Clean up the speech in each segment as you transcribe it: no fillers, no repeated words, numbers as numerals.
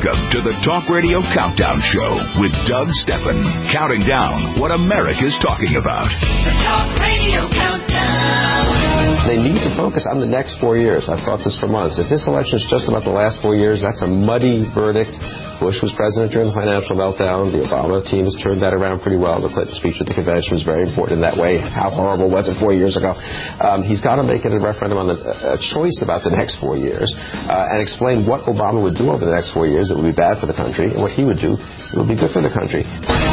Welcome to the Talk Radio Countdown Show with Doug Stephan, counting down what America's talking about. The Talk Radio Countdown. They need to focus on the next 4 years. I've thought this for months. If this election is just about the last 4 years, that's a muddy verdict. Bush was president during the financial meltdown. The Obama team has turned that around pretty well. The Clinton speech at the convention was very important in that way. How horrible was it 4 years ago? He's got to make it a referendum on a choice about the next 4 years and explain what Obama would do over the next 4 years that would be bad for the country and what he would do that would be good for the country.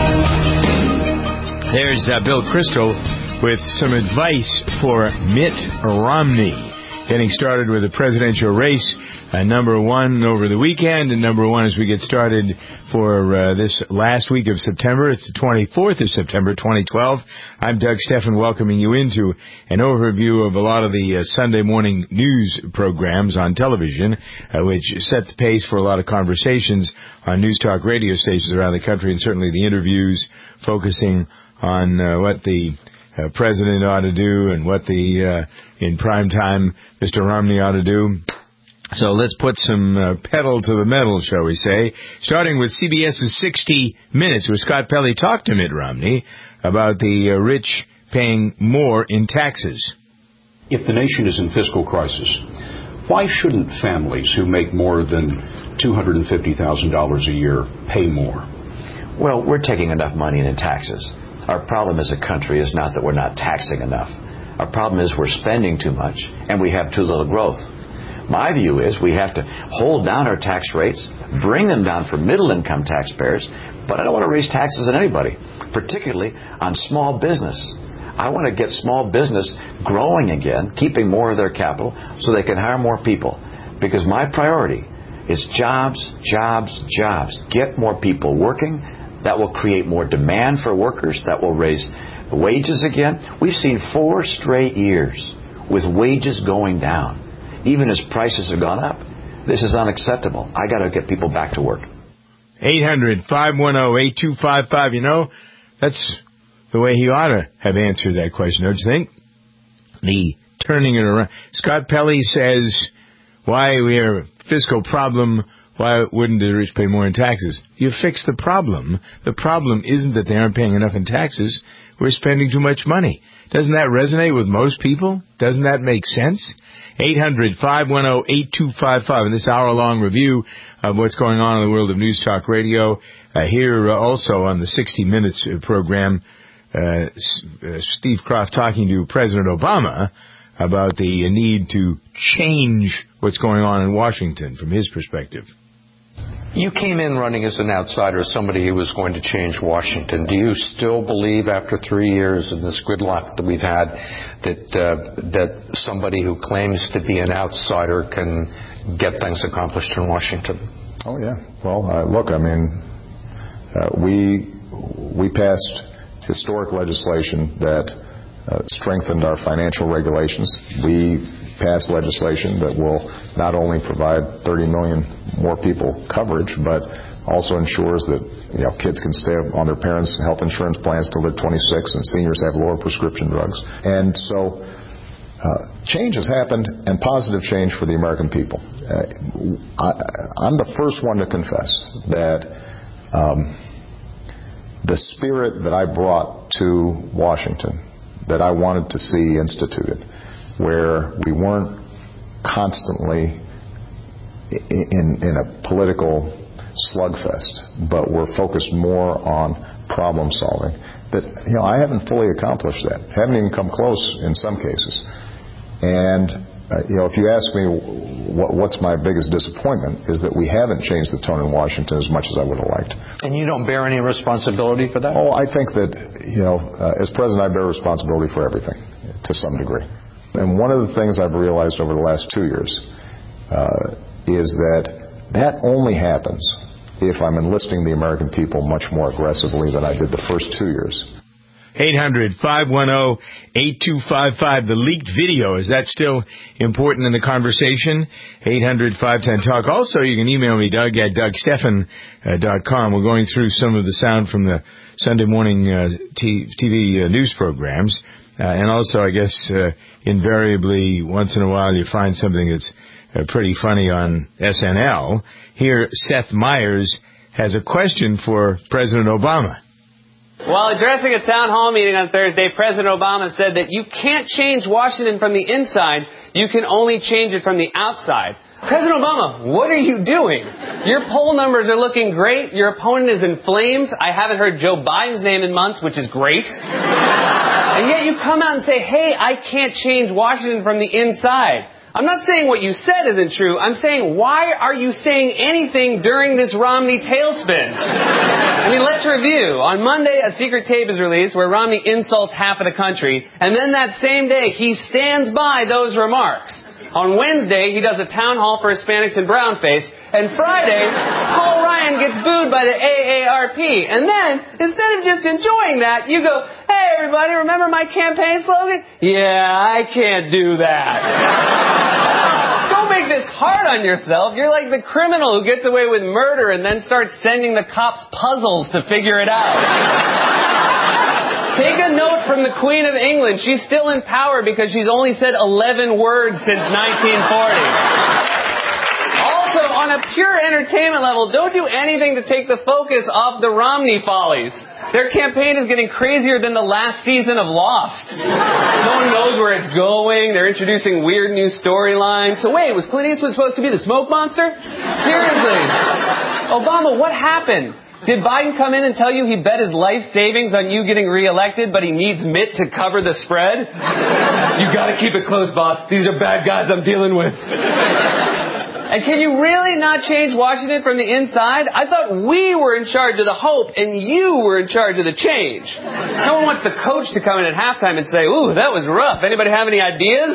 There's Bill Kristol with some advice for Mitt Romney. Getting started with the presidential race, number one over the weekend, and number one as we get started for this last week of September. It's the 24th of September, 2012. I'm Doug Stephan, welcoming you into an overview of a lot of the Sunday morning news programs on television, which set the pace for a lot of conversations on news talk radio stations around the country, and certainly the interviews focusing on what the president ought to do and what the in prime time Mr. Romney ought to do. So let's put some pedal to the metal, shall we say, starting with CBS's 60 Minutes, where Scott Pelley talked to Mitt Romney about the rich paying more in taxes. If the nation is in fiscal crisis, why shouldn't families who make more than $250,000 a year pay more? Well, we're taking enough money in taxes. Our problem as a country is not that we're not taxing enough. Our problem is we're spending too much and we have too little growth. My view is we have to hold down our tax rates, bring them down for middle-income taxpayers, but I don't want to raise taxes on anybody, particularly on small business. I want to get small business growing again, keeping more of their capital so they can hire more people, because my priority is jobs, jobs, jobs. Get more people working. That will create more demand for workers. That will raise wages again. We've seen 4 straight years with wages going down, even as prices have gone up. This is unacceptable. I got to get people back to work. 800-510-8255. You know, that's the way he ought to have answered that question, don't you think? The turning it around. Scott Pelley says, why we are a fiscal problem. Why wouldn't the rich pay more in taxes? You fix the problem. The problem isn't that they aren't paying enough in taxes. We're spending too much money. Doesn't that resonate with most people? Doesn't that make sense? 800-510-8255. In this hour-long review of what's going on in the world of News Talk Radio. Here also on the 60 Minutes program, Steve Kroft talking to President Obama about the need to change what's going on in Washington from his perspective. You came in running as an outsider, as somebody who was going to change Washington. Do you still believe, after 3 years of this gridlock that we've had, that somebody who claims to be an outsider can get things accomplished in Washington? Oh, yeah. Well, look, I mean, we passed historic legislation that strengthened our financial regulations. We passed legislation that will not only provide 30 million more people coverage, but also ensures that kids can stay on their parents' health insurance plans till they're 26, and seniors have lower prescription drugs. And so change has happened, and positive change for the American people. I'm the first one to confess that the spirit that I brought to Washington, that I wanted to see instituted, where we weren't constantly in a political slugfest, but we're focused more on problem solving. That I haven't fully accomplished that. Haven't even come close in some cases. And if you ask me what's my biggest disappointment, is that we haven't changed the tone in Washington as much as I would have liked. And you don't bear any responsibility for that? Oh, I think that, as president, I bear responsibility for everything to some degree. And one of the things I've realized over the last 2 years is that only happens if I'm enlisting the American people much more aggressively than I did the first 2 years. 800-510-8255. The leaked video, is that still important in the conversation? 800-510-TALK. Also, you can email me, Doug, at DougStephan.com. We're going through some of the sound from the Sunday morning TV news programs. And also, I guess, invariably, once in a while, you find something that's pretty funny on SNL. Here, Seth Meyers has a question for President Obama. While addressing a town hall meeting on Thursday, President Obama said that you can't change Washington from the inside, you can only change it from the outside. President Obama, what are you doing? Your poll numbers are looking great. Your opponent is in flames. I haven't heard Joe Biden's name in months, which is great. And yet you come out and say, hey, I can't change Washington from the inside. I'm not saying what you said isn't true. I'm saying, why are you saying anything during this Romney tailspin? I mean, let's review. On Monday, a secret tape is released where Romney insults half of the country. And then that same day, he stands by those remarks. On Wednesday, he does a town hall for Hispanics and brownface. And Friday, Paul Ryan gets booed by the AARP. And then, instead of just enjoying that, you go, hey, everybody, remember my campaign slogan? Yeah, I can't do that. Don't make this hard on yourself. You're like the criminal who gets away with murder and then starts sending the cops puzzles to figure it out. Take a note from the Queen of England. She's still in power because she's only said 11 words since 1940. Also, on a pure entertainment level, don't do anything to take the focus off the Romney follies. Their campaign is getting crazier than the last season of Lost. No one knows where it's going. They're introducing weird new storylines. So wait, was Clint Eastwood supposed to be the smoke monster? Seriously. Obama, what happened? Did Biden come in and tell you he bet his life savings on you getting reelected, but he needs Mitt to cover the spread? You gotta keep it close, boss. These are bad guys I'm dealing with. And can you really not change Washington from the inside? I thought we were in charge of the hope, and you were in charge of the change. No one wants the coach to come in at halftime and say, ooh, that was rough. Anybody have any ideas?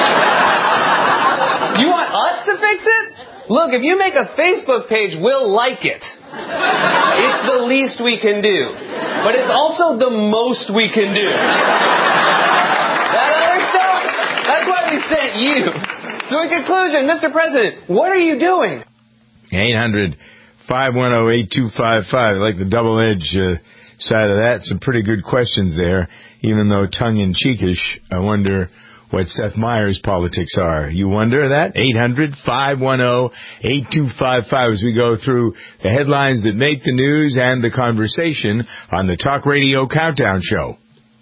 You want us to fix it? Look, if you make a Facebook page, we'll like it. It's the least we can do. But it's also the most we can do. That other stuff, that's why we sent you. So in conclusion, Mr. President, what are you doing? 800-510-8255. I like the double-edged side of that. Some pretty good questions there, even though tongue-in-cheekish. I wonder what Seth Meyers' politics are. You wonder that? 800-510-8255 as we go through the headlines that make the news and the conversation on the Talk Radio Countdown Show.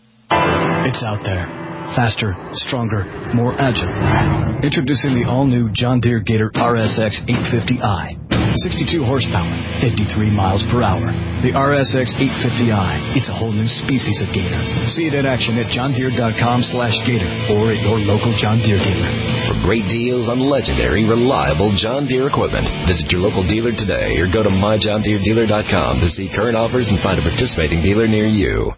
It's out there. Faster, stronger, more agile. Introducing the all-new John Deere Gator RSX 850i. 62 horsepower, 53 miles per hour. The RSX 850i. It's a whole new species of Gator. See it in action at johndeere.com/Gator or at your local John Deere dealer. For great deals on legendary, reliable John Deere equipment, visit your local dealer today or go to myjohndeeredealer.com to see current offers and find a participating dealer near you.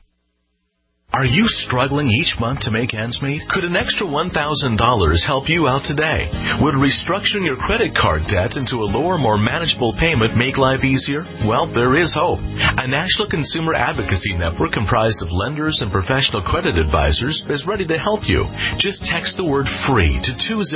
Are you struggling each month to make ends meet? Could an extra $1,000 help you out today? Would restructuring your credit card debt into a lower, more manageable payment make life easier? Well, there is hope. A national consumer advocacy network comprised of lenders and professional credit advisors is ready to help you. Just text the word FREE to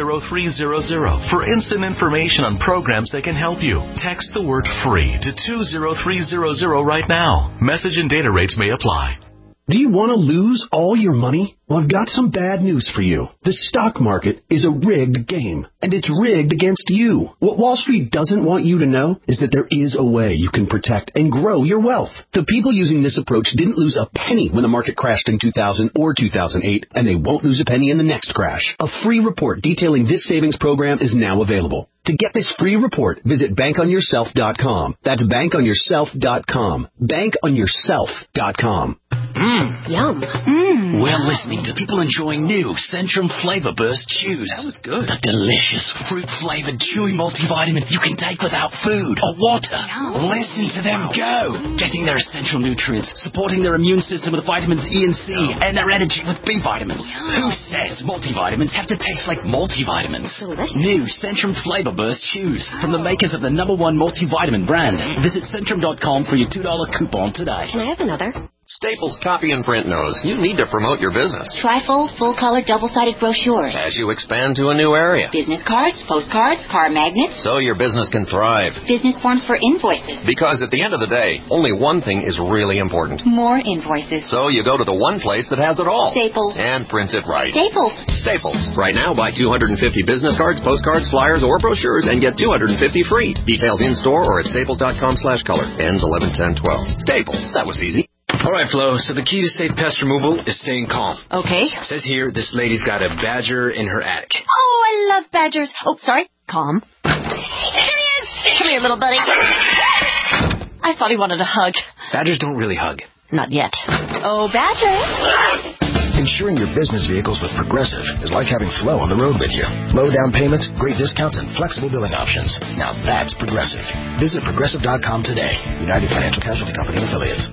20300 for instant information on programs that can help you. Text the word FREE to 20300 right now. Message and data rates may apply. Do you want to lose all your money? Well, I've got some bad news for you. The stock market is a rigged game, and it's rigged against you. What Wall Street doesn't want you to know is that there is a way you can protect and grow your wealth. The people using this approach didn't lose a penny when the market crashed in 2000 or 2008, and they won't lose a penny in the next crash. A free report detailing this savings program is now available. To get this free report, visit bankonyourself.com. That's bankonyourself.com. Bankonyourself.com. Yum. We're listening to people enjoying new Centrum Flavor Burst Chews. That was good. The delicious fruit-flavored chewy multivitamin you can take without food or water. Yum. Listen to them go. Getting their essential nutrients, supporting their immune system with vitamins E and C, and their energy with B vitamins. Who says multivitamins have to taste like multivitamins? Delicious. New Centrum Flavor Burst Chews from the makers of the #1 multivitamin brand. Visit Centrum.com for your $2 coupon today. Can I have another? Staples Copy and Print knows you need to promote your business. Trifold, full-color, double-sided brochures. As you expand to a new area. Business cards, postcards, car magnets. So your business can thrive. Business forms for invoices. Because at the end of the day, only one thing is really important. More invoices. So you go to the one place that has it all. Staples. And prints it right. Staples. Staples. Right now, buy 250 business cards, postcards, flyers, or brochures and get 250 free. Details in-store or at staples.com/color. Ends 11/10/12. Staples. That was easy. All right, Flo, so the key to safe pest removal is staying calm. Okay. It says here this lady's got a badger in her attic. Oh, I love badgers. Oh, sorry. Calm. Here he is. Come here, little buddy. I thought he wanted a hug. Badgers don't really hug. Not yet. Oh, badger. Insuring your business vehicles with Progressive is like having Flo on the road with you. Low down payments, great discounts, and flexible billing options. Now that's Progressive. Visit Progressive.com today. United Financial Casualty Company and Affiliates.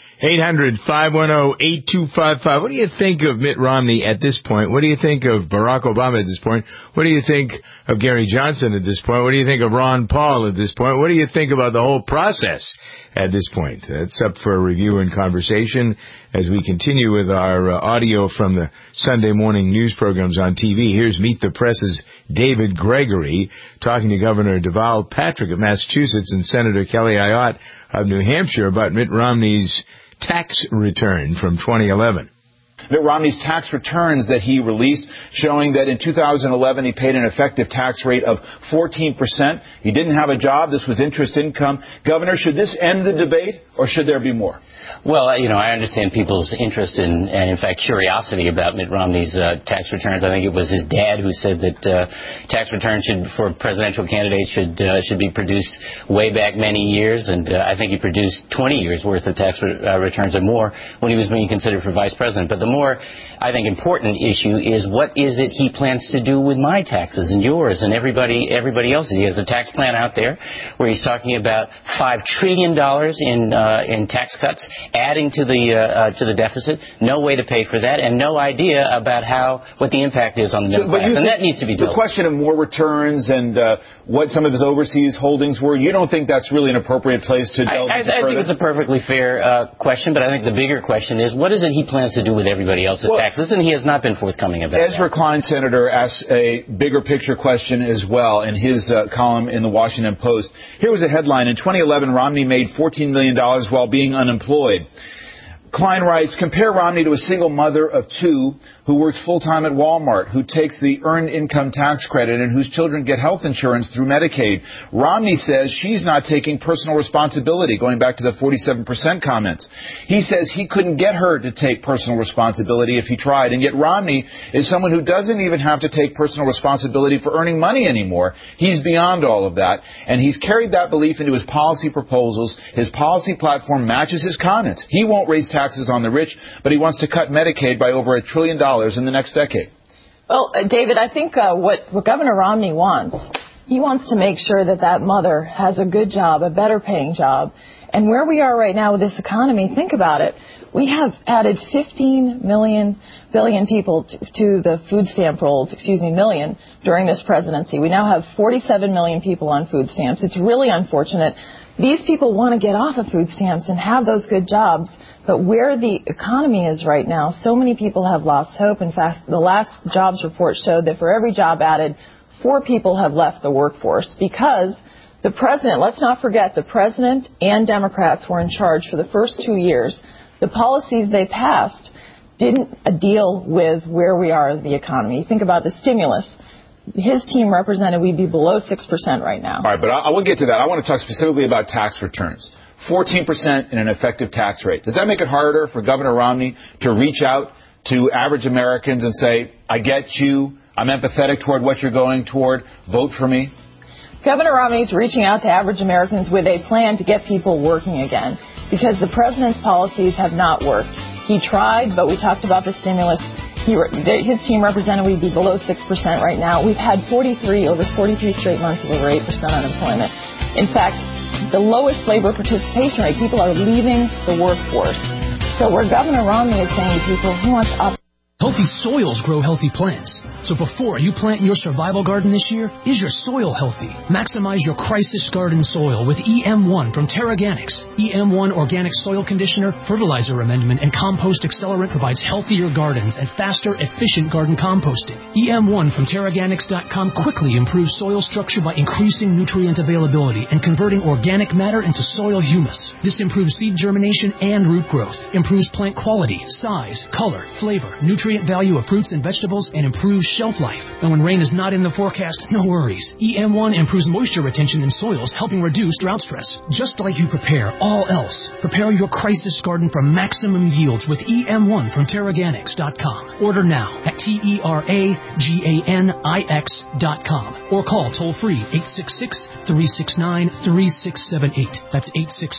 800-510-8255. What do you think of Mitt Romney at this point? What do you think of Barack Obama at this point? What do you think of Gary Johnson at this point? What do you think of Ron Paul at this point? What do you think about the whole process at this point? It's up for review and conversation as we continue with our audio from the Sunday morning news programs on TV. Here's Meet the Press's David Gregory talking to Governor Deval Patrick of Massachusetts and Senator Kelly Ayotte of New Hampshire about Mitt Romney's tax return from 2011. Mitt Romney's tax returns that he released showing that in 2011 he paid an effective tax rate of 14%. He didn't have a job. This was interest income. Governor, should this end the debate or should there be more? Well, I understand people's interest and in fact, curiosity about Mitt Romney's tax returns. I think it was his dad who said that tax returns for presidential candidates should be produced way back many years, and I think he produced 20 years worth of tax returns or more when he was being considered for vice president. But the more, I think, important issue is what is it he plans to do with my taxes and yours and everybody else's. He has a tax plan out there where he's talking about $5 trillion in tax cuts, adding to the deficit. No way to pay for that, and no idea about what the impact is on the middle class, and that needs to be dealt with. The question of more returns and what some of his overseas holdings were, you don't think that's really an appropriate place to delve into further? I think it's a perfectly fair question, but I think the bigger question is what is it he plans to do with everybody else's taxes, and he has not been forthcoming about Ezra that. Klein, Senator, asks a bigger picture question as well in his column in the Washington Post. Here was a headline. In 2011, Romney made $14 million while being unemployed. Klein writes, compare Romney to a single mother of two who works full-time at Walmart, who takes the earned income tax credit and whose children get health insurance through Medicaid. Romney says she's not taking personal responsibility, going back to the 47% comments. He says he couldn't get her to take personal responsibility if he tried, and yet Romney is someone who doesn't even have to take personal responsibility for earning money anymore. He's beyond all of that, and he's carried that belief into his policy proposals. His policy platform matches his comments. He won't raise taxes on the rich, but he wants to cut Medicaid by over $1 trillion in the next decade. Well, David, I think what Governor Romney wants, he wants to make sure that mother has a good job, a better paying job. And where we are right now with this economy, think about it. We have added 15 billion people to the food stamp rolls, million, during this presidency. We now have 47 million people on food stamps. It's really unfortunate. These people want to get off of food stamps and have those good jobs. But where the economy is right now, so many people have lost hope. In fact, the last jobs report showed that for every job added, 4 people have left the workforce because the president, let's not forget, the president and Democrats were in charge for the first 2 years. The policies they passed didn't deal with where we are in the economy. Think about the stimulus. His team represented we'd be below 6% right now. All right, but I will get to that. I want to talk specifically about tax returns. 14% in an effective tax rate. Does that make it harder for Governor Romney to reach out to average Americans and say, I get you, I'm empathetic toward what you're going toward, vote for me? Governor Romney's reaching out to average Americans with a plan to get people working again because the president's policies have not worked. He tried, but we talked about the stimulus. His team represented we'd be below 6% right now. We've had over 43 straight months of over 8% unemployment. In fact, the lowest labor participation rate. People are leaving the workforce. So where Governor Romney is saying to people, he wants up. Healthy soils grow healthy plants. So before you plant your survival garden this year, is your soil healthy? Maximize your crisis garden soil with EM1 from Terraganics. EM1 Organic Soil Conditioner, Fertilizer Amendment, and Compost Accelerant provides healthier gardens and faster, efficient garden composting. EM1 from Terraganics.com quickly improves soil structure by increasing nutrient availability and converting organic matter into soil humus. This improves seed germination and root growth, improves plant quality, size, color, flavor, nutrient value of fruits and vegetables, and improves shelf life. And when rain is not in the forecast, no worries. EM1 improves moisture retention in soils, helping reduce drought stress. Just like you prepare all else, prepare your crisis garden for maximum yields with EM1 from Terraganics.com. Order now at TERAGANIX.com or call toll-free 866-369-3678. That's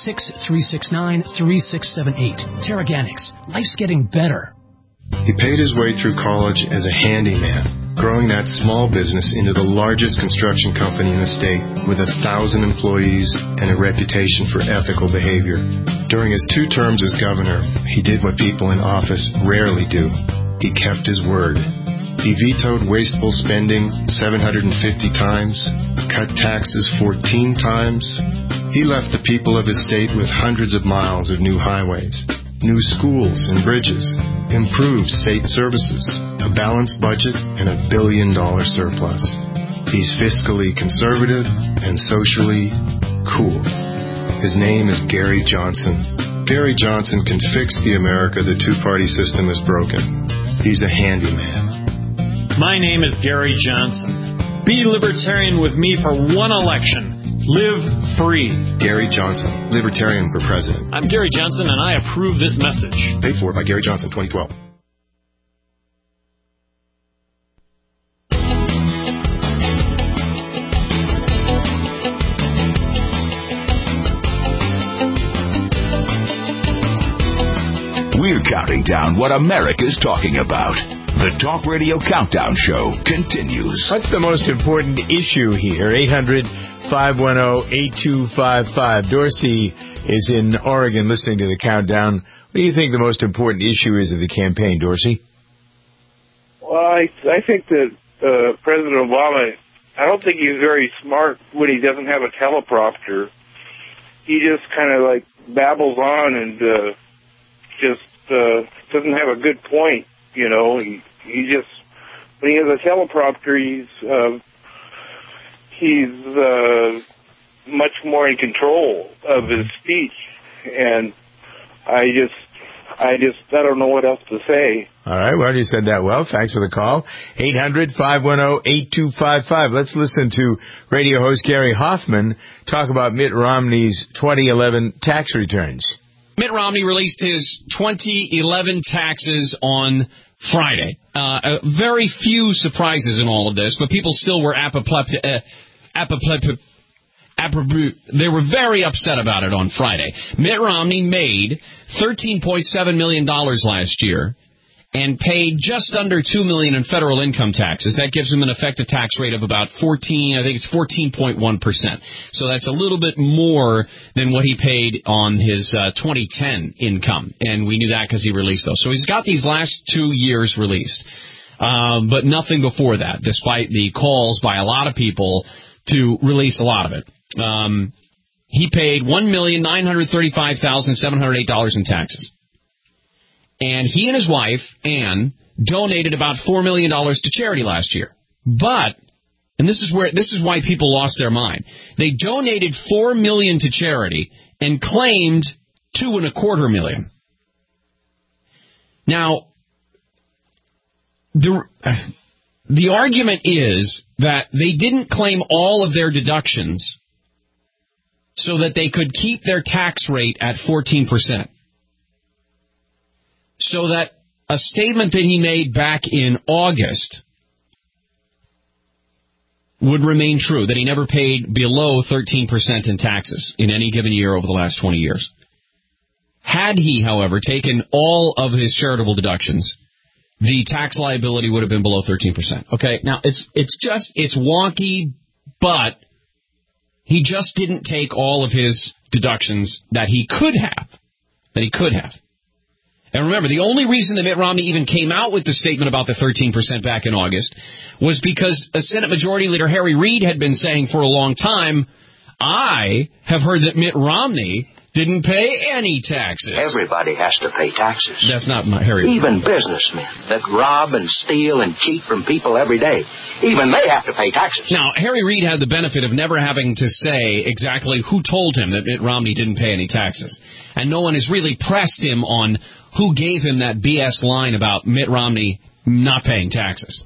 866-369-3678. Terraganics. Life's getting better. He paid his way through college as a handyman, growing that small business into the largest construction company in the state with 1,000 employees and a reputation for ethical behavior. During his 2 terms as governor, he did what people in office rarely do. He kept his word. He vetoed wasteful spending 750 times, cut taxes 14 times. He left the people of his state with hundreds of miles of new highways, new schools and bridges, improved state services, a balanced budget, and $1 billion surplus. He's fiscally conservative and socially cool. His name is Gary Johnson. Gary Johnson can fix the America the two-party system has broken. He's a handyman. My name is Gary Johnson. Be libertarian with me for one election. Live free. Gary Johnson, Libertarian for President. I'm Gary Johnson, and I approve this message. Paid for by Gary Johnson, 2012. We're counting down what America's talking about. The Talk Radio Countdown Show continues. What's the most important issue here? 800-510-8255. Dorsey is in Oregon listening to the countdown. What do you think the most important issue is of the campaign, Dorsey? Well, I think that President Obama, I don't think he's very smart when he doesn't have a teleprompter. He just kind of like babbles on and just doesn't have a good point. You know, he just, when he has a teleprompter, he's much more in control of his speech, and I don't know what else to say. All right, well, you said that well. Thanks for the call. 800-510-8255. Let's listen to radio host Gary Hoffman talk about Mitt Romney's 2011 tax returns. Mitt Romney released his 2011 taxes on Friday. Very few surprises in all of this, but people still were they were very upset about it on Friday. Mitt Romney made $13.7 million last year and paid just under $2 million in federal income taxes. That gives him an effective tax rate of about 14.1%. So that's a little bit more than what he paid on his 2010 income. And we knew that because he released those. So he's got these last 2 years released. But nothing before that, despite the calls by a lot of people to release a lot of it. He paid $1,935,708 in taxes. And he and his wife, Ann, donated about $4 million to charity last year. But, and this is why people lost their mind, they donated $4 million to charity and claimed $2.25 million. Now, the argument is that they didn't claim all of their deductions so that they could keep their tax rate at 14%. So that a statement that he made back in August would remain true, that he never paid below 13% in taxes in any given year over the last 20 years. Had he, however, taken all of his charitable deductions, the tax liability would have been below 13%. Okay, now it's wonky, but he just didn't take all of his deductions that he could have. And remember, the only reason that Mitt Romney even came out with the statement about the 13% back in August was because Senate Majority Leader Harry Reid had been saying for a long time, I have heard that Mitt Romney didn't pay any taxes. Everybody has to pay taxes. That's not Harry Reid. Even businessmen that rob and steal and cheat from people every day. Even they have to pay taxes. Now, Harry Reid had the benefit of never having to say exactly who told him that Mitt Romney didn't pay any taxes. And no one has really pressed him on who gave him that BS line about Mitt Romney not paying taxes.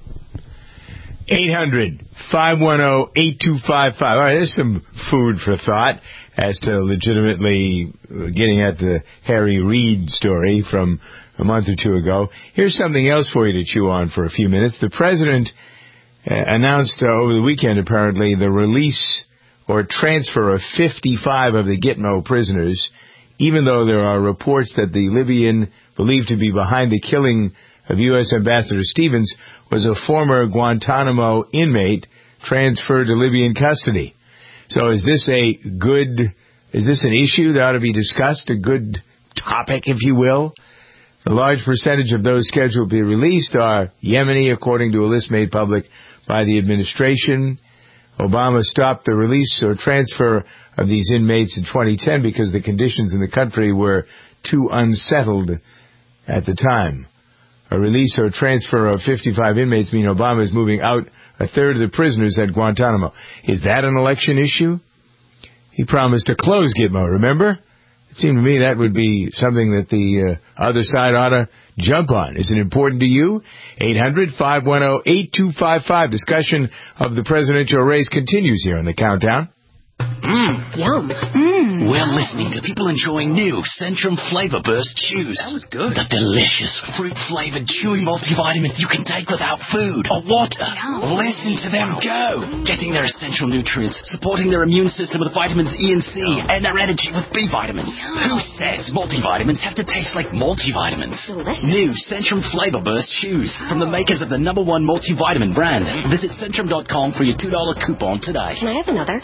800-510-8255. All right, there's some food for thought as to legitimately getting at the Harry Reid story from a month or two ago. Here's something else for you to chew on for a few minutes. The president announced over the weekend, apparently, the release or transfer of 55 of the Gitmo prisoners, even though there are reports that the Libyan believed to be behind the killing of U.S. Ambassador Stevens was a former Guantanamo inmate transferred to Libyan custody. So is this an issue that ought to be discussed, a good topic, if you will? A large percentage of those scheduled to be released are Yemeni, according to a list made public by the administration. Obama stopped the release or transfer of these inmates in 2010 because the conditions in the country were too unsettled at the time. A release or transfer of 55 inmates mean Obama is moving out a third of the prisoners at Guantanamo. Is that an election issue? He promised to close Gitmo, remember? It seemed to me that would be something that the other side ought to jump on. Is it important to you? 800-510-8255. Discussion of the presidential race continues here on the Countdown. Yum. We're listening to people enjoying new Centrum Flavor Burst Chews. That was good. The delicious fruit-flavored chewy multivitamin you can take without food or water. Yum. Listen to them go. Getting their essential nutrients, supporting their immune system with vitamins E and C, and their energy with B vitamins. Who says multivitamins have to taste like multivitamins? Delicious. New Centrum Flavor Burst Chews from the makers of the #1 multivitamin brand. Visit Centrum.com for your $2 coupon today. Can I have another?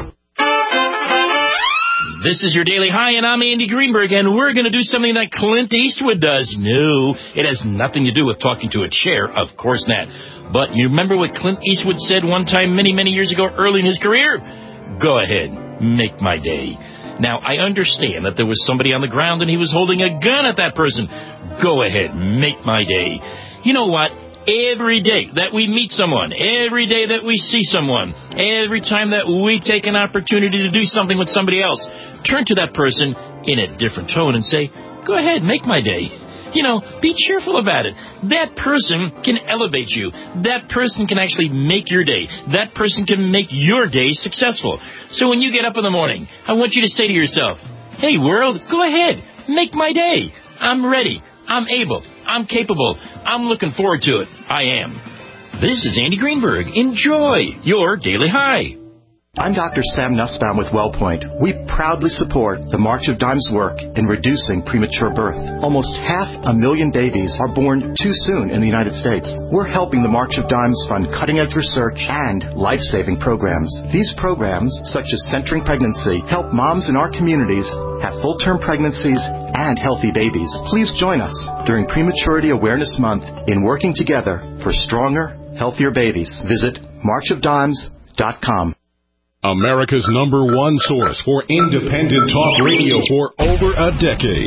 This is your Daily High, and I'm Andy Greenberg, and we're going to do something that Clint Eastwood does. No, it has nothing to do with talking to a chair, of course not. But you remember what Clint Eastwood said one time many, many years ago early in his career? Go ahead, make my day. Now, I understand that there was somebody on the ground and he was holding a gun at that person. Go ahead, make my day. You know what? Every day that we meet someone, every day that we see someone, every time that we take an opportunity to do something with somebody else, turn to that person in a different tone and say, go ahead, make my day. You know, be cheerful about it. That person can elevate you. That person can actually make your day. That person can make your day successful. So when you get up in the morning, I want you to say to yourself, hey, world, go ahead, make my day. I'm ready. I'm able. I'm capable. I'm looking forward to it. I am. This is Andy Greenberg. Enjoy your Daily High. I'm Dr. Sam Nussbaum with WellPoint. We proudly support the March of Dimes work in reducing premature birth. Almost 500,000 babies are born too soon in the United States. We're helping the March of Dimes fund cutting-edge research and life-saving programs. These programs, such as Centering Pregnancy, help moms in our communities have full-term pregnancies and healthy babies. Please join us during Prematurity Awareness Month in working together for stronger, healthier babies. Visit marchofdimes.com. America's #1 source for independent talk radio for over a decade.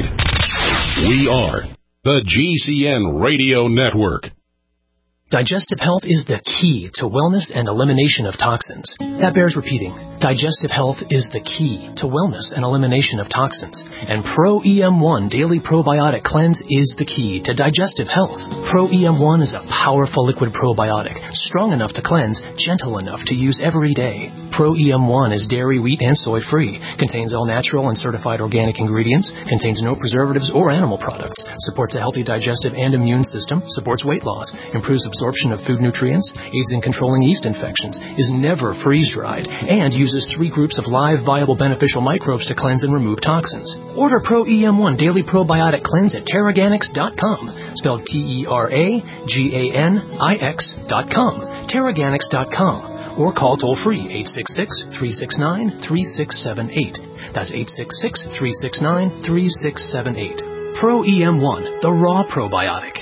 We are the GCN Radio Network. Digestive health is the key to wellness and elimination of toxins. That bears repeating. Digestive health is the key to wellness and elimination of toxins. And Pro EM1 Daily Probiotic Cleanse is the key to digestive health. Pro EM1 is a powerful liquid probiotic, strong enough to cleanse, gentle enough to use every day. Pro EM1 is dairy, wheat, and soy-free, contains all natural and certified organic ingredients, contains no preservatives or animal products, supports a healthy digestive and immune system, supports weight loss, improves absorption of food nutrients, aids in controlling yeast infections, is never freeze-dried, and uses 3 groups of live, viable, beneficial microbes to cleanse and remove toxins. Order Pro EM1 Daily Probiotic Cleanse at Terraganix.com, spelled TerraGanix.com, Terraganix.com, or call toll-free 866-369-3678. That's 866-369-3678. Pro EM1, the raw probiotic.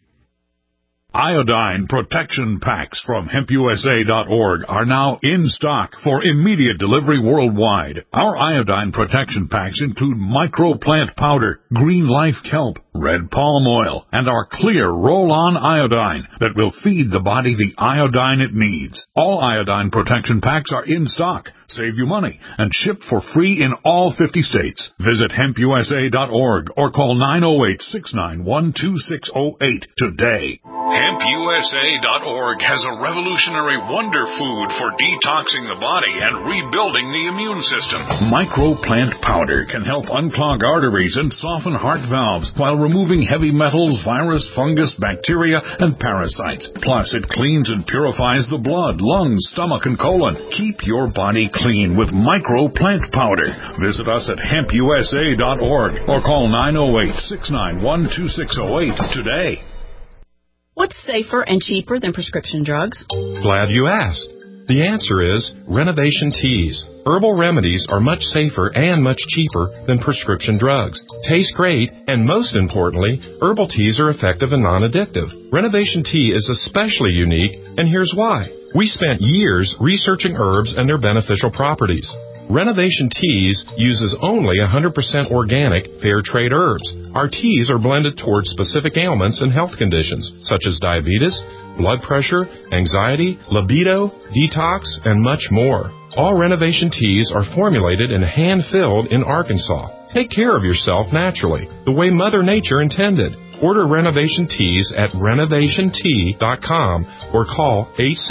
Iodine protection packs from HempUSA.org are now in stock for immediate delivery worldwide. Our iodine protection packs include microplant powder, green life kelp, red palm oil, and our clear roll-on iodine that will feed the body the iodine it needs. All iodine protection packs are in stock, save you money, and shipped for free in all 50 states. Visit HempUSA.org or call 908-691-2608 today. HempUSA.org has a revolutionary wonder food for detoxing the body and rebuilding the immune system. Microplant powder can help unclog arteries and soften heart valves while removing heavy metals, virus, fungus, bacteria, and parasites. Plus, it cleans and purifies the blood, lungs, stomach, and colon. Keep your body clean with Microplant powder. Visit us at HempUSA.org or call 908-691-2608 today. What's safer and cheaper than prescription drugs? Glad you asked. The answer is Renovation Teas. Herbal remedies are much safer and much cheaper than prescription drugs. Taste great, and most importantly, herbal teas are effective and non-addictive. Renovation Tea is especially unique, and here's why. We spent years researching herbs and their beneficial properties. Renovation Teas uses only 100% organic, fair trade herbs. Our teas are blended towards specific ailments and health conditions, such as diabetes, blood pressure, anxiety, libido, detox, and much more. All Renovation Teas are formulated and hand-filled in Arkansas. Take care of yourself naturally, the way Mother Nature intended. Order Renovation Teas at renovationtea.com or call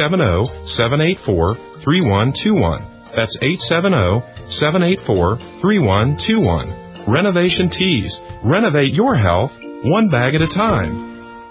870-784-3121. That's 870-784-3121. Renovation Teas. Renovate your health one bag at a time.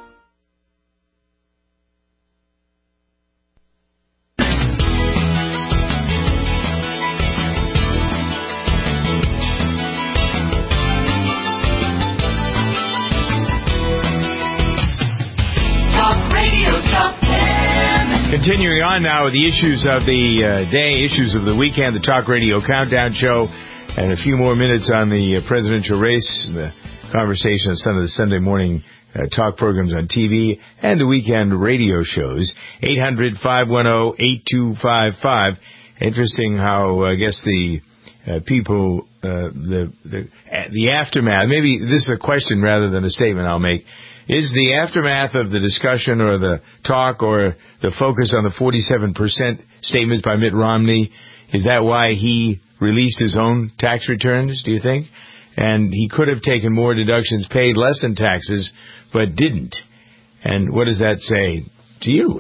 Continuing on now with the issues of the day, issues of the weekend, the Talk Radio Countdown Show, and a few more minutes on the presidential race, the conversation on some of the Sunday morning talk programs on TV, and the weekend radio shows. 800-510-8255. Interesting how, I guess, the people, the aftermath, maybe this is a question rather than a statement I'll make. Is the aftermath of the discussion or the talk or the focus on the 47% statements by Mitt Romney, is that why he released his own tax returns, do you think? And he could have taken more deductions, paid less in taxes, but didn't. And what does that say to you?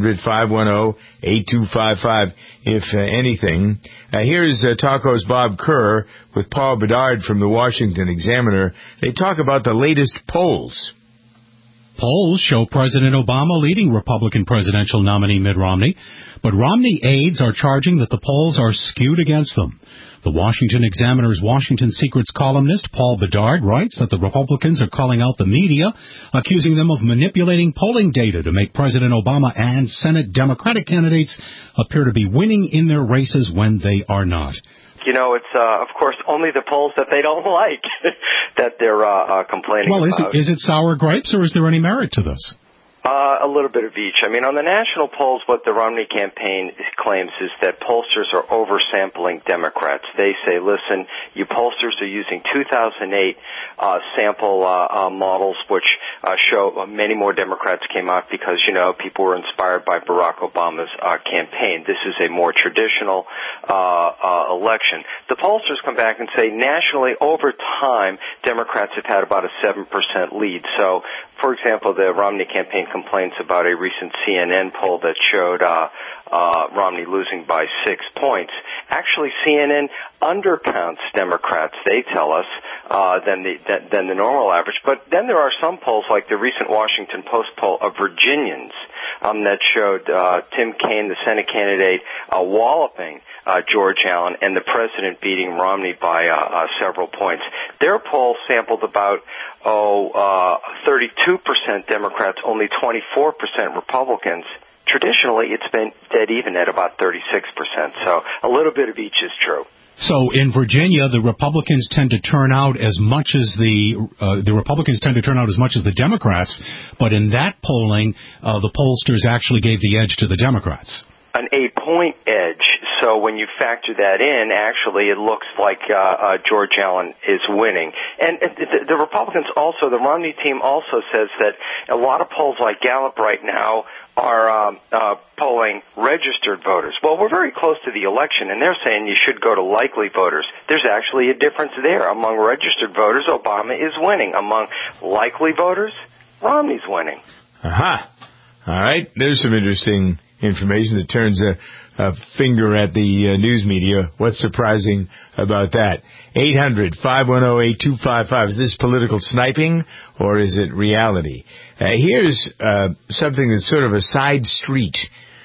800-510-8255, if anything. Here's Talko's Bob Kerr with Paul Bedard from the Washington Examiner. They talk about the latest polls. Polls show President Obama leading Republican presidential nominee Mitt Romney, but Romney aides are charging that the polls are skewed against them. The Washington Examiner's Washington Secrets columnist Paul Bedard writes that the Republicans are calling out the media, accusing them of manipulating polling data to make President Obama and Senate Democratic candidates appear to be winning in their races when they are not. You know, it's, of course, only the polls that they don't like that they're complaining about. Well, is it sour grapes, or is there any merit to this? A little bit of each. I mean, on the national polls, what the Romney campaign claims is that pollsters are oversampling Democrats. They say, listen, you pollsters are using 2008 sample models, which show many more Democrats came out because, you know, people were inspired by Barack Obama's campaign. This is a more traditional election. The pollsters come back and say, nationally, over time, Democrats have had about a 7% lead. So, for example, the Romney campaign complains about a recent CNN poll that showed Romney losing by 6 points. Actually, CNN undercounts Democrats, they tell us, than the normal average. But then there are some polls, like the recent Washington Post poll of Virginians, that showed Tim Kaine, the Senate candidate, walloping George Allen, and the president beating Romney by several points. Their poll sampled about 32% Democrats, only 24% Republicans. traditionally it's been dead even at about 36%. So a little bit of each is true. So in Virginia, the Republicans tend to turn out as much as the Democrats, but in that polling, the pollsters actually gave the edge to the Democrats. An 8-point edge. So when you factor that in, actually, it looks like George Allen is winning. And the Republicans also, the Romney team also says that a lot of polls like Gallup right now are polling registered voters. Well, we're very close to the election, and they're saying you should go to likely voters. There's actually a difference there. Among registered voters, Obama is winning. Among likely voters, Romney's winning. Aha. All right. There's some interesting information that turns a finger at the news media. What's surprising about that? 800-510-8255. Is this political sniping or is it reality? Here's something that's sort of a side street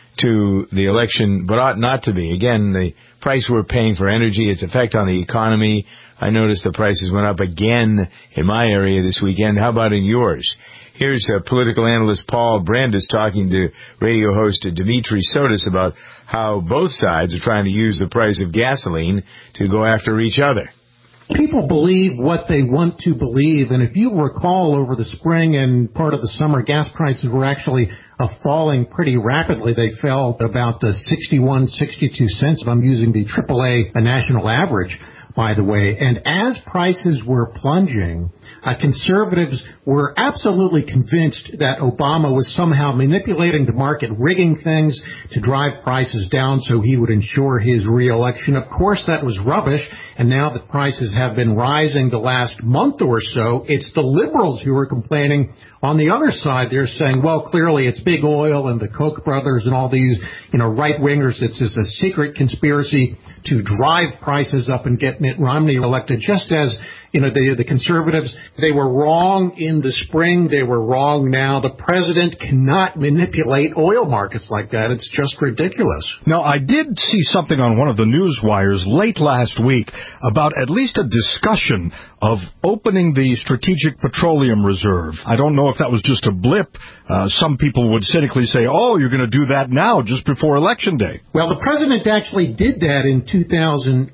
to the election, but ought not to be. Again, the price we're paying for energy, its effect on the economy. I noticed the prices went up again in my area this weekend. How about in yours? Here's political analyst Paul Brandus talking to radio host Dimitri Sotis about how both sides are trying to use the price of gasoline to go after each other. People believe what they want to believe, and if you recall over the spring and part of the summer, gas prices were actually falling pretty rapidly. They fell about 61, 62 cents if I'm using the AAA national average, by the way. And as prices were plunging, conservatives were absolutely convinced that Obama was somehow manipulating the market, rigging things to drive prices down so he would ensure his reelection. Of course, that was rubbish, and now that prices have been rising the last month or so, it's the liberals who are complaining. On the other side, they're saying, well, clearly it's big oil and the Koch brothers and all these, right-wingers. It's just a secret conspiracy to drive prices up and get Mitt Romney elected, just as the conservatives, they were wrong in the spring, they were wrong now. The president cannot manipulate oil markets like that. It's just ridiculous. Now, I did see something on one of the news wires late last week about at least a discussion of opening the Strategic Petroleum Reserve. I don't know if that was just a blip. Some people would cynically say, oh, you're going to do that now, just before Election Day. Well, the president actually did that in 2011.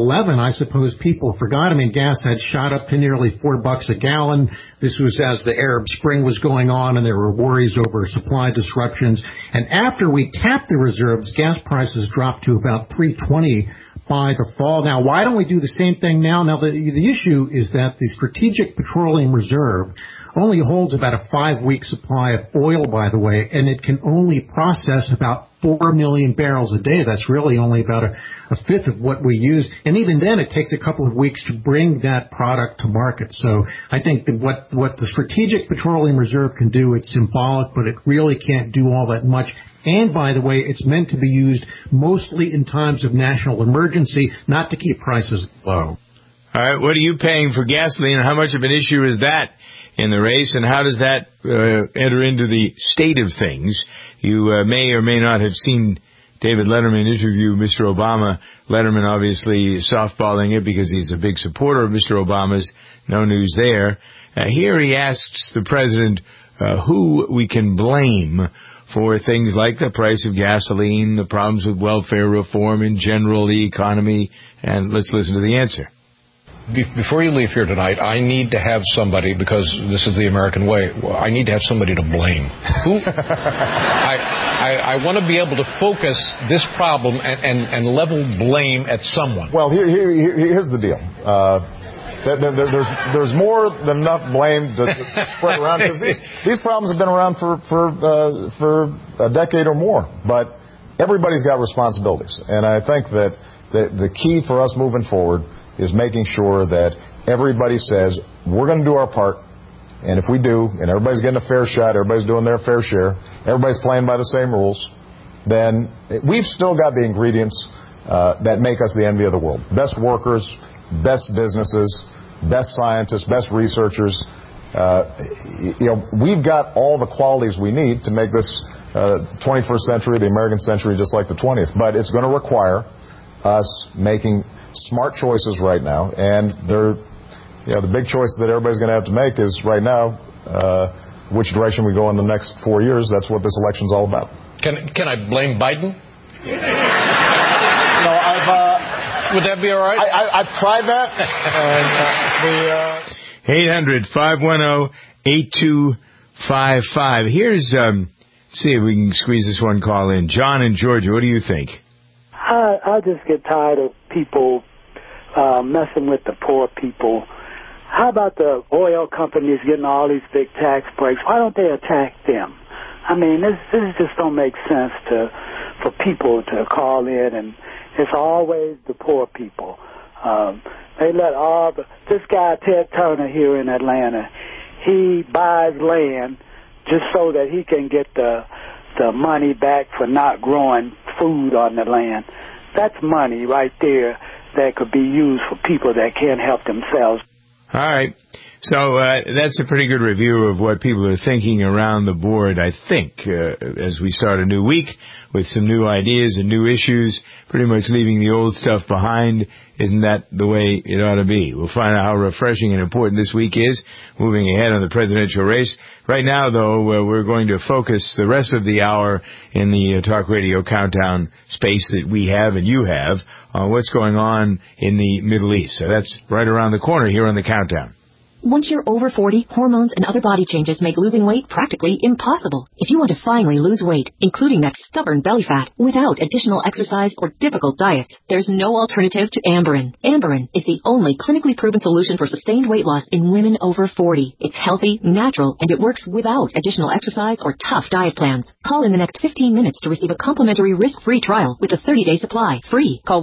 I suppose people forgot. I mean, gas had shot up to nearly $4 a gallon. This was as the Arab Spring was going on, and there were worries over supply disruptions. And after we tapped the reserves, gas prices dropped to about $3.20 by the fall. Now, why don't we do the same thing now? Now, the issue is that the Strategic Petroleum Reserve only holds about a 5-week supply of oil, by the way, and it can only process about 4 million barrels a day. That's really only about a fifth of what we use. And even then, it takes a couple of weeks to bring that product to market. So I think that what the Strategic Petroleum Reserve can do, it's symbolic, but it really can't do all that much. And, by the way, it's meant to be used mostly in times of national emergency, not to keep prices low. All right, what are you paying for gasoline, and how much of an issue is that in the race, and how does that enter into the state of things? You may or may not have seen David Letterman interview Mr. Obama. Letterman obviously softballing it because he's a big supporter of Mr. Obama's. No news there. Here he asks the president who we can blame for things like the price of gasoline, the problems with welfare reform in general, the economy, and let's listen to the answer. Before you leave here tonight, I need to have somebody, because this is the American way, I need to have somebody to blame. Who? I want to be able to focus this problem and level blame at someone. Well, here's the deal. There's more than enough blame to spread around, because these problems have been around for a decade or more. But everybody's got responsibilities, and I think that the key for us moving forward is making sure that everybody says, we're going to do our part, and if we do, and everybody's getting a fair shot, everybody's doing their fair share, everybody's playing by the same rules, then we've still got the ingredients that make us the envy of the world. Best workers, best businesses, best scientists, best researchers. We've got all the qualities we need to make this 21st century, the American century, just like the 20th. But it's going to require us making smart choices right now, and the big choice that everybody's going to have to make is right now which direction we go in the next 4 years. That's what this election's all about. Can I blame Biden? No, would that be all right? I've tried that. And 800-510-8255. Here's, see if we can squeeze this one call in. John in Georgia, what do you think? I just get tired of people messing with the poor people. How about the oil companies getting all these big tax breaks? Why don't they attack them? I mean, this just don't make sense for people to call in, and it's always the poor people. They let this guy Ted Turner here in Atlanta, he buys land just so that he can get the money back for not growing food on the land. That's money right there that could be used for people that can't help themselves. All right. So that's a pretty good review of what people are thinking around the board, I think, as we start a new week with some new ideas and new issues, pretty much leaving the old stuff behind. Isn't that the way it ought to be? We'll find out how refreshing and important this week is, moving ahead on the presidential race. Right now, though, we're going to focus the rest of the hour in the Talk Radio Countdown space that we have and you have on what's going on in the Middle East. So that's right around the corner here on the Countdown. Once you're over 40, hormones and other body changes make losing weight practically impossible. If you want to finally lose weight, including that stubborn belly fat, without additional exercise or difficult diets, there's no alternative to Amberin. Amberin is the only clinically proven solution for sustained weight loss in women over 40. It's healthy, natural, and it works without additional exercise or tough diet plans. Call in the next 15 minutes to receive a complimentary risk-free trial with a 30-day supply. Free. Call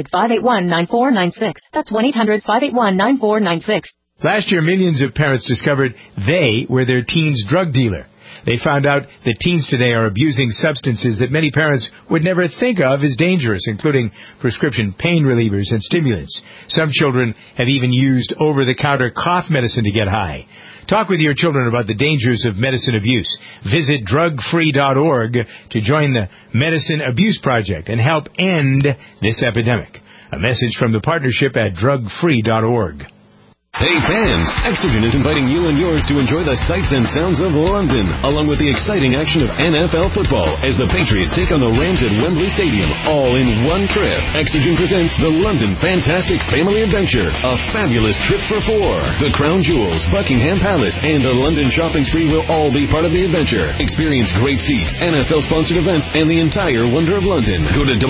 1-800-581-9496. That's 1-800-581-9496. Last year, millions of parents discovered they were their teen's drug dealer. They found out that teens today are abusing substances that many parents would never think of as dangerous, including prescription pain relievers and stimulants. Some children have even used over-the-counter cough medicine to get high. Talk with your children about the dangers of medicine abuse. Visit drugfree.org to join the Medicine Abuse Project and help end this epidemic. A message from the partnership at drugfree.org. Hey fans, Exogen is inviting you and yours to enjoy the sights and sounds of London, along with the exciting action of NFL football as the Patriots take on the Rams at Wembley Stadium, all in one trip. Exogen presents the London Fantastic Family Adventure, a fabulous trip for four. The Crown Jewels, Buckingham Palace, and a London shopping spree will all be part of the adventure. Experience great seats, NFL-sponsored events, and the entire wonder of London. Go to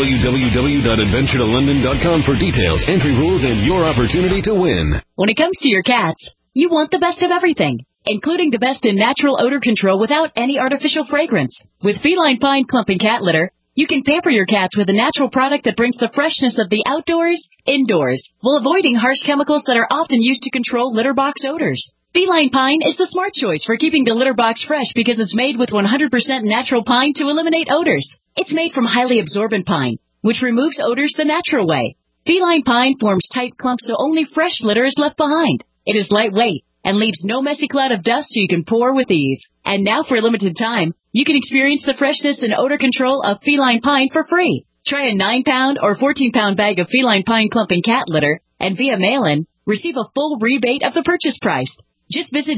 www.adventuretolondon.com for details, entry rules, and your opportunity to win. When it comes to your cats, you want the best of everything, including the best in natural odor control without any artificial fragrance. With Feline Pine Clumping Cat Litter, you can pamper your cats with a natural product that brings the freshness of the outdoors indoors, while avoiding harsh chemicals that are often used to control litter box odors. Feline Pine is the smart choice for keeping the litter box fresh because it's made with 100% natural pine to eliminate odors. It's made from highly absorbent pine, which removes odors the natural way. Feline Pine forms tight clumps so only fresh litter is left behind. It is lightweight and leaves no messy cloud of dust so you can pour with ease. And now for a limited time, you can experience the freshness and odor control of Feline Pine for free. Try a 9-pound or 14-pound bag of Feline Pine Clumping Cat Litter and via mail-in, receive a full rebate of the purchase price. Just visit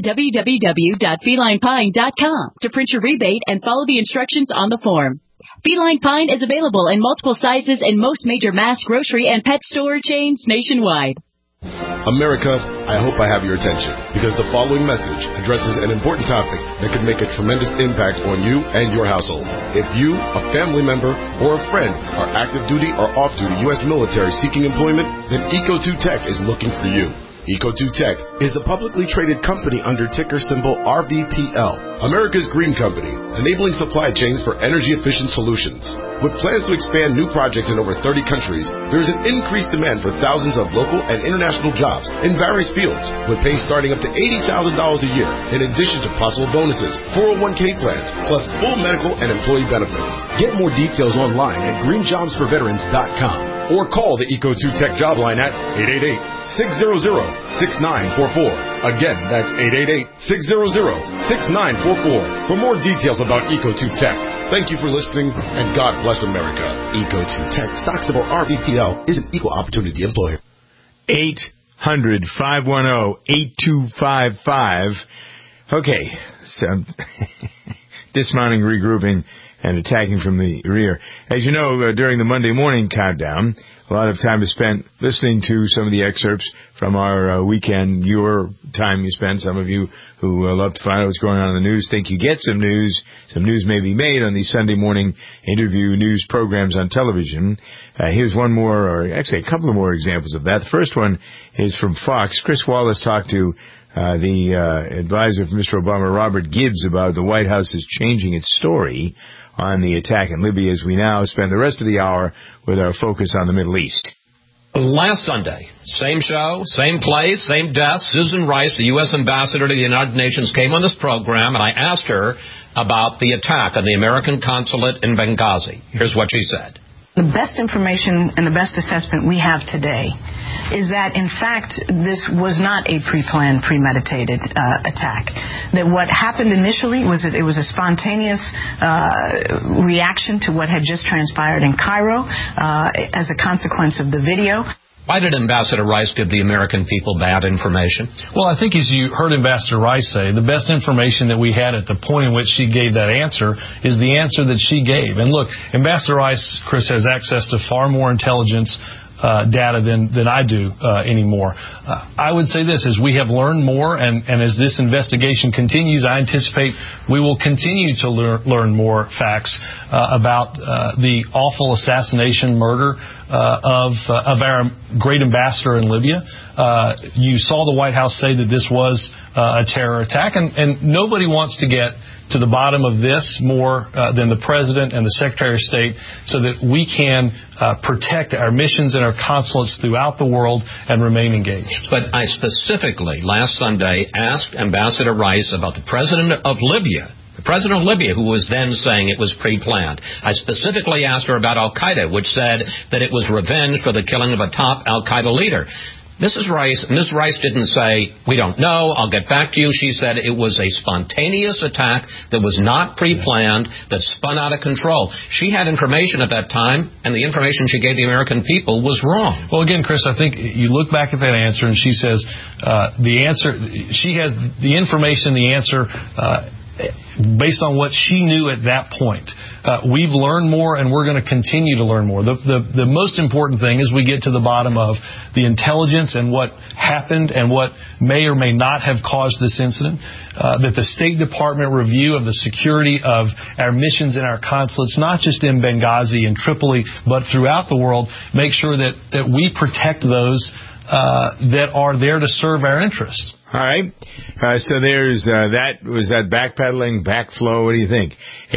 www.felinepine.com to print your rebate and follow the instructions on the form. Feline Pine is available in multiple sizes in most major mass grocery and pet store chains nationwide. America, I hope I have your attention, because the following message addresses an important topic that could make a tremendous impact on you and your household. If you, a family member, or a friend are active duty or off duty U.S. military seeking employment, then Eco2 Tech is looking for you. Eco2 Tech is a publicly traded company under ticker symbol RVPL, America's green company, enabling supply chains for energy-efficient solutions. With plans to expand new projects in over 30 countries, there is an increased demand for thousands of local and international jobs in various fields, with pay starting up to $80,000 a year, in addition to possible bonuses, 401k plans, plus full medical and employee benefits. Get more details online at greenjobsforveterans.com or call the Eco2 Tech job line at 888-600-6944. Again, that's 888-600-6944 for more details about Eco2 Tech. Thank you for listening, and God bless America. Eco2 Tech, stock symbol RVPL, is an equal opportunity employer. 800-510-8255. Okay, so dismounting, regrouping, and attacking from the rear. As you know, during the Monday morning countdown, a lot of time is spent listening to some of the excerpts from our weekend. Your time you spend. Some of you who love to find out what's going on in the news think you get some news. Some news may be made on these Sunday morning interview news programs on television. Here's one more, or actually a couple of more examples of that. The first one is from Fox. Chris Wallace talked to the advisor for Mr. Obama, Robert Gibbs, about the White House is changing its story on the attack in Libya, as we now spend the rest of the hour with our focus on the Middle East. Last Sunday, same show, same place, same desk. Susan Rice, the U.S. ambassador to the United Nations, came on this program, and I asked her about the attack on the American consulate in Benghazi. Here's what she said. The best information and the best assessment we have today is that, in fact, this was not a pre-planned, premeditated attack. That what happened initially was that it was a spontaneous reaction to what had just transpired in Cairo as a consequence of the video. Why did Ambassador Rice give the American people bad information? Well, I think as you heard Ambassador Rice say, the best information that we had at the point in which she gave that answer is the answer that she gave. And look, Ambassador Rice, Chris, has access to far more intelligence data than I do anymore. I would say this, as we have learned more and as this investigation continues, I anticipate we will continue to learn more facts about the awful assassination, murder of our great ambassador in Libya. You saw the White House say that this was a terror attack, and nobody wants to get to the bottom of this more than the President and the Secretary of State, so that we can protect our missions and our consulates throughout the world and remain engaged. But I specifically, last Sunday, asked Ambassador Rice about the President of Libya. The President of Libya, who was then saying it was pre-planned. I specifically asked her about Al-Qaeda, which said that it was revenge for the killing of a top Al-Qaeda leader. Ms. Rice didn't say, we don't know, I'll get back to you. She said it was a spontaneous attack that was not pre-planned, that spun out of control. She had information at that time, and the information she gave the American people was wrong. Well, again, Chris, I think you look back at that answer, and she says she has the information, the answer, based on what she knew at that point. We've learned more, and we're going to continue to learn more. The most important thing is we get to the bottom of the intelligence and what happened and what may or may not have caused this incident, that the State Department review of the security of our missions and our consulates, not just in Benghazi and Tripoli, but throughout the world, make sure that we protect those that are there to serve our interests. All right. So there's that. Was that backpedaling, backflow? What do you think?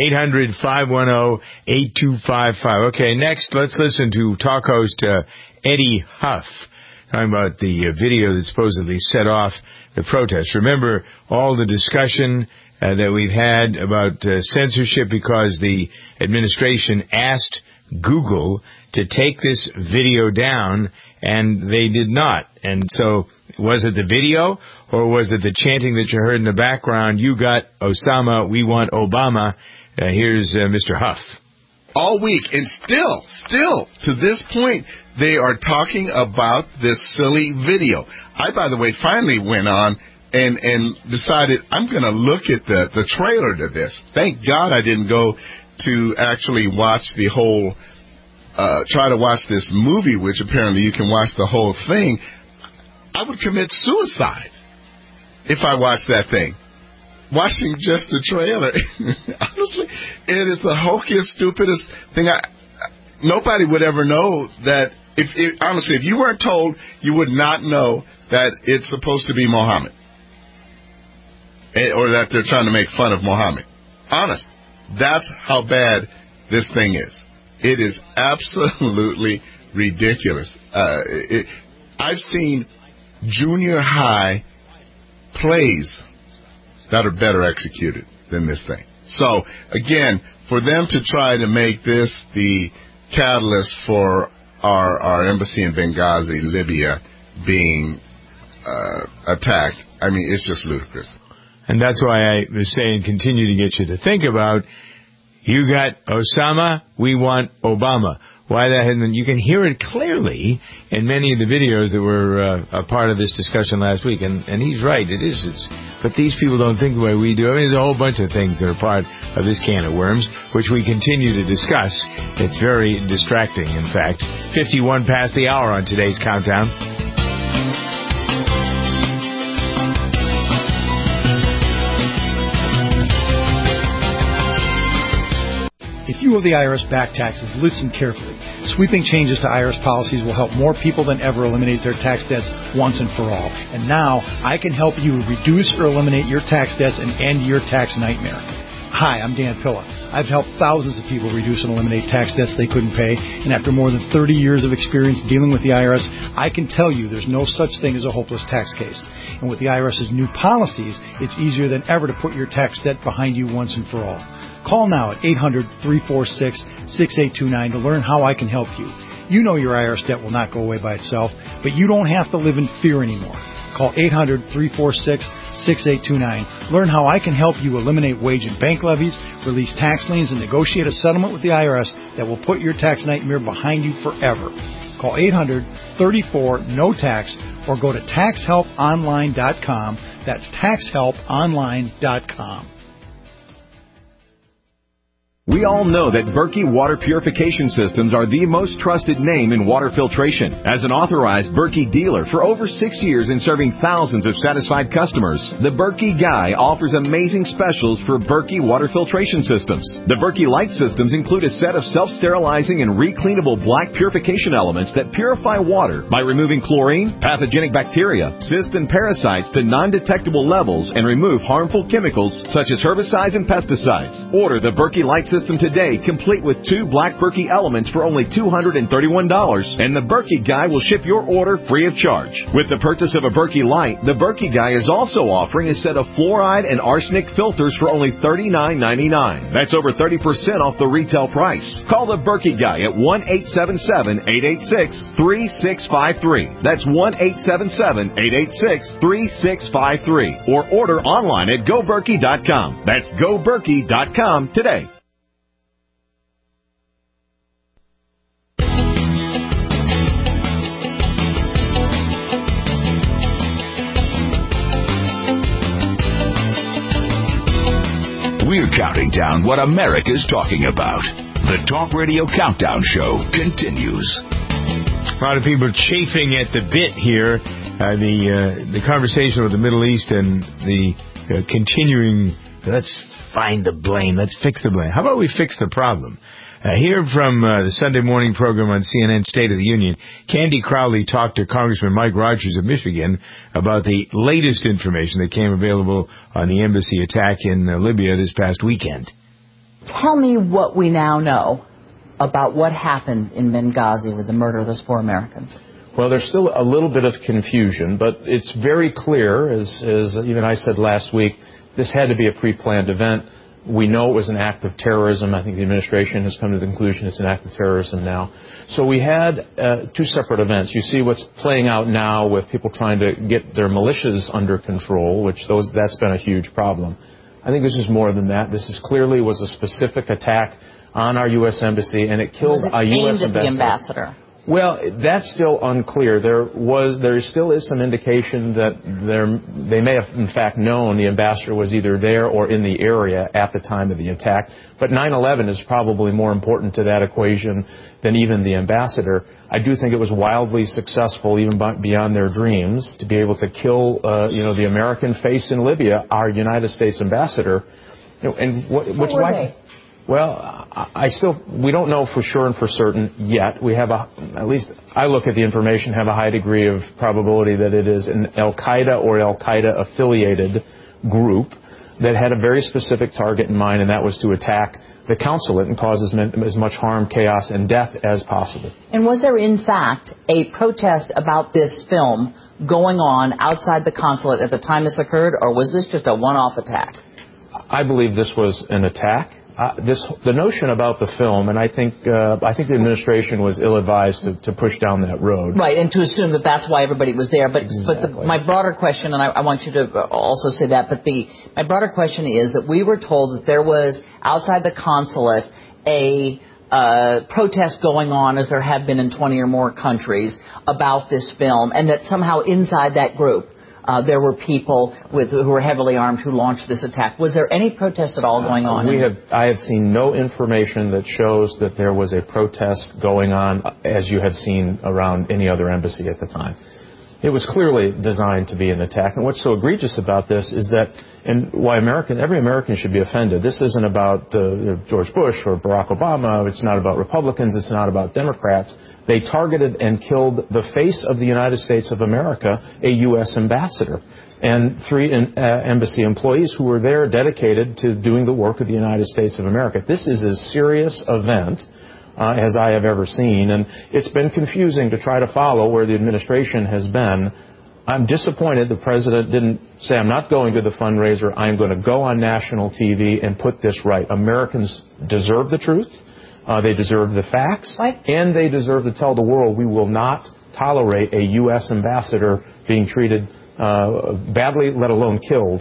800-510-8255. Okay, next, let's listen to talk host Eddie Huff talking about the video that supposedly set off the protest. Remember all the discussion that we've had about censorship because the administration asked Google to take this video down, and they did not. And so, was it the video, or was it the chanting that you heard in the background, you got Osama, we want Obama? Here's Mr. Huff. All week, and still, to this point, they are talking about this silly video. I, by the way, finally went on and decided I'm going to look at the trailer to this. Thank God I didn't go to actually watch the whole, try to watch this movie, which apparently you can watch the whole thing. I would commit suicide if I watched that thing. Watching just the trailer, honestly, it is the hokiest, stupidest thing. Nobody would ever know that. Honestly, if you weren't told, you would not know that it's supposed to be Muhammad, or that they're trying to make fun of Muhammad. Honest, that's how bad this thing is. It is absolutely ridiculous. I've seen junior high plays that are better executed than this thing. So, again, for them to try to make this the catalyst for our embassy in Benghazi, Libya, being attacked, I mean, it's just ludicrous. And that's why I was saying continue to get you to think about, you got Osama, we want Obama. why that hadn't. You can hear it clearly in many of the videos that were a part of this discussion last week, and he's right. It is. But these people don't think the way we do. I mean, there's a whole bunch of things that are part of this can of worms, which we continue to discuss. It's very distracting, in fact. 51 past the hour on today's countdown. If you owe the IRS back taxes, listen carefully. Sweeping changes to IRS policies will help more people than ever eliminate their tax debts once and for all. And now, I can help you reduce or eliminate your tax debts and end your tax nightmare. Hi, I'm Dan Pilla. I've helped thousands of people reduce and eliminate tax debts they couldn't pay, and after more than 30 years of experience dealing with the IRS, I can tell you there's no such thing as a hopeless tax case. And with the IRS's new policies, it's easier than ever to put your tax debt behind you once and for all. Call now at 800-346-6829 to learn how I can help you. You know your IRS debt will not go away by itself, but you don't have to live in fear anymore. Call 800-346-6829. Learn how I can help you eliminate wage and bank levies, release tax liens, and negotiate a settlement with the IRS that will put your tax nightmare behind you forever. Call 800-34-NO-TAX or go to taxhelponline.com. That's taxhelponline.com. We all know that Berkey Water Purification Systems are the most trusted name in water filtration. As an authorized Berkey dealer for over 6 years and serving thousands of satisfied customers, the Berkey Guy offers amazing specials for Berkey Water Filtration Systems. The Berkey Light Systems include a set of self-sterilizing and recleanable black purification elements that purify water by removing chlorine, pathogenic bacteria, cysts, and parasites to non-detectable levels and remove harmful chemicals such as herbicides and pesticides. Order the Berkey Light System today, complete with 2 black Berkey elements for only $231, and the Berkey Guy will ship your order free of charge. With the purchase of a Berkey Light, the Berkey Guy is also offering a set of fluoride and arsenic filters for only $39.99. That's over 30% off the retail price. Call the Berkey Guy at 1-877-886-3653. That's 1-877-886-3653. Or order online at GoBerkey.com. That's GoBerkey.com today. We're counting down what America's talking about. The Talk Radio Countdown Show continues. A lot of people chafing at the bit here. The conversation with the Middle East and the continuing, let's find the blame, let's fix the blame. How about we fix the problem? Here from the Sunday morning program on CNN State of the Union, Candy Crowley talked to Congressman Mike Rogers of Michigan about the latest information that came available on the embassy attack in Libya this past weekend. Tell me what we now know about what happened in Benghazi with the murder of those 4 Americans. Well, there's still a little bit of confusion, but it's very clear, as even I said last week, this had to be a pre-planned event. We know it was an act of terrorism. I think the administration has come to the conclusion it's an act of terrorism now. So we had 2 separate events. You see what's playing out now with people trying to get their militias under control, that's been a huge problem. I think this is more than that. This clearly was a specific attack on our U.S. embassy, and it killed a U.S. aimed at the ambassador. Well, that's still unclear. There still is some indication that they may have in fact known the ambassador was either there or in the area at the time of the attack. But 9/11 is probably more important to that equation than even the ambassador. I do think it was wildly successful, even beyond their dreams, to be able to kill, the American face in Libya, our United States ambassador. Well, we don't know for sure and for certain yet. We have at least I look at the information, have a high degree of probability that it is an Al-Qaeda or Al-Qaeda affiliated group that had a very specific target in mind, and that was to attack the consulate and cause as much harm, chaos, and death as possible. And was there, in fact, a protest about this film going on outside the consulate at the time this occurred, or was this just a one-off attack? I believe this was an attack. The notion about the film, and I think the administration was ill-advised to push down that road. Right, and to assume that that's why everybody was there. But exactly. My broader question, and I want you to also say that, but my broader question is that we were told that there was, outside the consulate, a protests going on, as there have been in 20 or more countries, about this film, and that somehow inside that group there were people who were heavily armed who launched this attack. Was there any protest at all going on? I have seen no information that shows that there was a protest going on as you have seen around any other embassy at the time. It was clearly designed to be an attack. And what's so egregious about this is that, and why every American should be offended. This isn't about George Bush or Barack Obama. It's not about Republicans. It's not about Democrats. They targeted and killed the face of the United States of America, a U.S. ambassador, and 3 embassy employees who were there dedicated to doing the work of the United States of America. This is a serious event as I have ever seen, and it's been confusing to try to follow where the administration has been. I'm disappointed the president didn't say, I'm not going to the fundraiser, I'm going to go on national TV and put this right. Americans deserve the truth, they deserve the facts, and they deserve to tell the world we will not tolerate a U.S. ambassador being treated badly, let alone killed.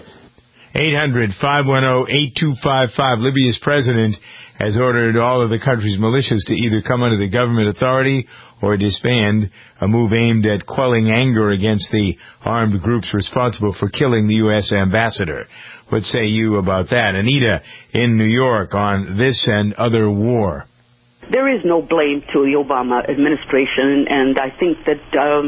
800-510-8255. Libya's president has ordered all of the country's militias to either come under the government authority or disband, a move aimed at quelling anger against the armed groups responsible for killing the U.S. ambassador. What say you about that? Anita in New York on this and other war. There is no blame to the Obama administration, and I think that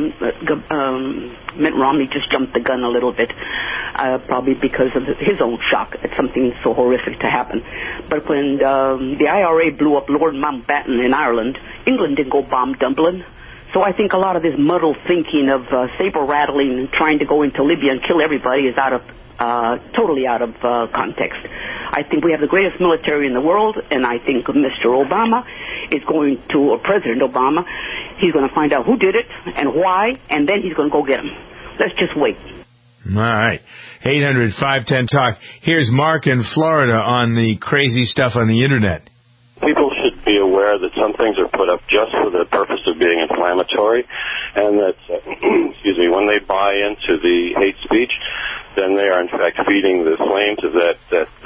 Mitt Romney just jumped the gun a little bit, probably because of his own shock at something so horrific to happen. But when the IRA blew up Lord Mountbatten in Ireland, England didn't go bomb Dublin. So I think a lot of this muddled thinking of saber rattling and trying to go into Libya and kill everybody is totally out of context. I think we have the greatest military in the world, and I think Mr. Obama is going to, or President Obama, he's going to find out who did it and why, and then he's going to go get him. Let's just wait. All right. 800-510-TALK. Here's Mark in Florida on the crazy stuff on the Internet. People should be aware that some things are put up just for the purpose of being inflammatory, and that, when they buy into the hate speech, then they are in fact feeding the flames of that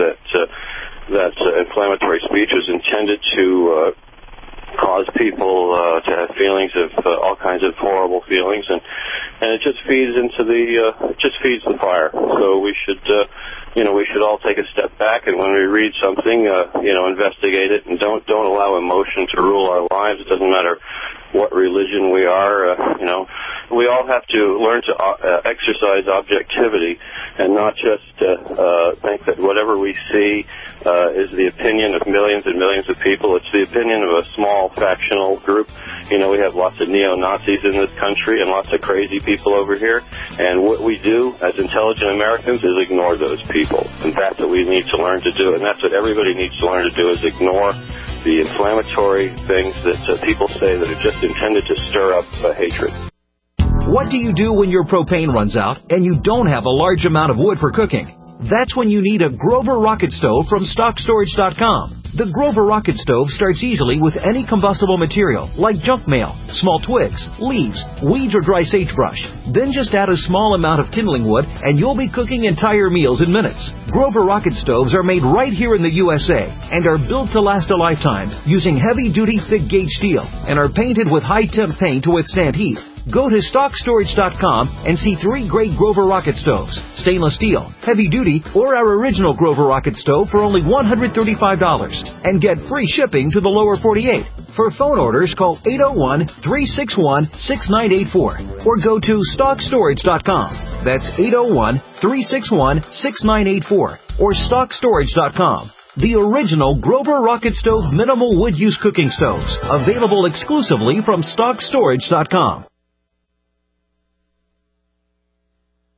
inflammatory speech was intended to cause people to have feelings of all kinds of horrible feelings, and it just feeds into feeds the fire. So we should all take a step back, and when we read something, investigate it, and don't allow emotion to rule our lives. It doesn't matter what religion we are, we all have to learn to exercise objectivity and not just think that whatever we see is the opinion of millions and millions of people. It's the opinion of a small factional group. We have lots of neo-Nazis in this country and lots of crazy people over here, and what we do as intelligent Americans is ignore those people, and that's what we need to learn to do, and that's what everybody needs to learn to do, is ignore the inflammatory things that people say that are just intended to stir up hatred. What do you do when your propane runs out and you don't have a large amount of wood for cooking? That's when you need a Grover Rocket Stove from StockStorage.com. The Grover Rocket Stove starts easily with any combustible material, like junk mail, small twigs, leaves, weeds, or dry sagebrush. Then just add a small amount of kindling wood, and you'll be cooking entire meals in minutes. Grover Rocket Stoves are made right here in the USA and are built to last a lifetime using heavy-duty, thick-gauge steel and are painted with high-temp paint to withstand heat. Go to StockStorage.com and see 3 great Grover Rocket Stoves, stainless steel, heavy duty, or our original Grover Rocket Stove for only $135, and get free shipping to the lower 48. For phone orders, call 801-361-6984 or go to StockStorage.com. That's 801-361-6984 or StockStorage.com. The original Grover Rocket Stove minimal wood use cooking stoves, available exclusively from StockStorage.com.